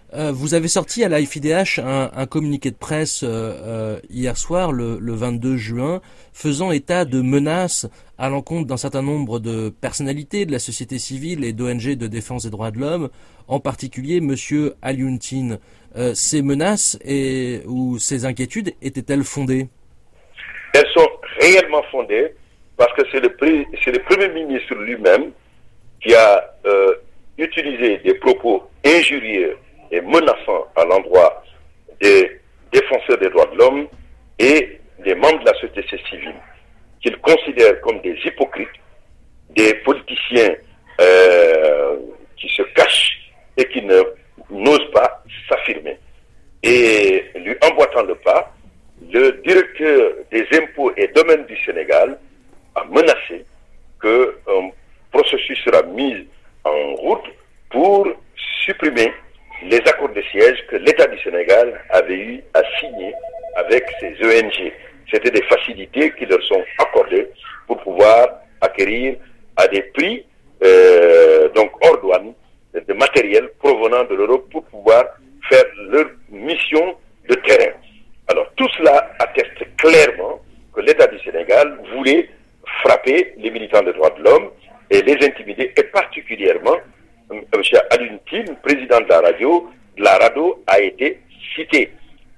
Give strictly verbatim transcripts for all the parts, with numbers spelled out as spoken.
Euh, vous avez sorti à la F I D H un, un communiqué de presse euh, euh, hier soir, le, le vingt-deux juin, faisant état de menaces à l'encontre d'un certain nombre de personnalités de la société civile et d'O N G de défense des droits de l'homme, en particulier Monsieur Alioune Tine. Euh, ces menaces et, ou ces inquiétudes étaient-elles fondées? Elles sont réellement fondées parce que c'est le, c'est le Premier ministre lui-même qui a euh, utilisé des propos injurieux et menaçants à l'endroit des défenseurs des droits de l'homme et des membres de la société civile, qu'il considère comme des hypocrites, des politiciens euh, qui se cachent et qui ne n'osent pas s'affirmer. Et lui emboîtant le pas, le directeur des impôts et domaines du Sénégal a menacé qu'un processus sera mis en route pour supprimer les accords de siège que l'État du Sénégal avait eu à signer avec ces O N G. C'était des facilités qui leur sont accordées pour pouvoir acquérir à des prix euh, donc hors douane de matériel provenant de l'Europe pour pouvoir faire leur mission de terrain. Alors tout cela atteste clairement que l'État du Sénégal voulait frapper les militants des droits de l'homme et les intimider, et particulièrement M. Alioune Tine, président de la radio, de la RADDHO, a été cité.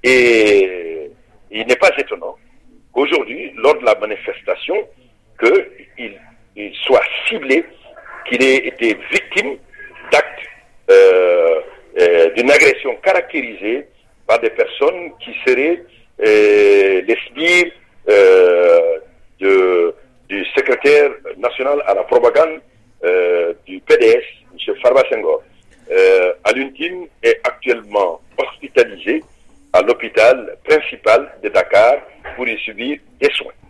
Et il n'est pas étonnant qu'aujourd'hui, lors de la manifestation, qu'il il soit ciblé, qu'il ait été victime d'actes euh, euh, d'une agression caractérisée par des personnes qui seraient euh, les sbires euh, de, du secrétaire national à la propagande euh, du P D S, M. Farba Senghor. Euh, Alioune Tine est actuellement hospitalisé à l'hôpital principal de Dakar pour y subir des soins.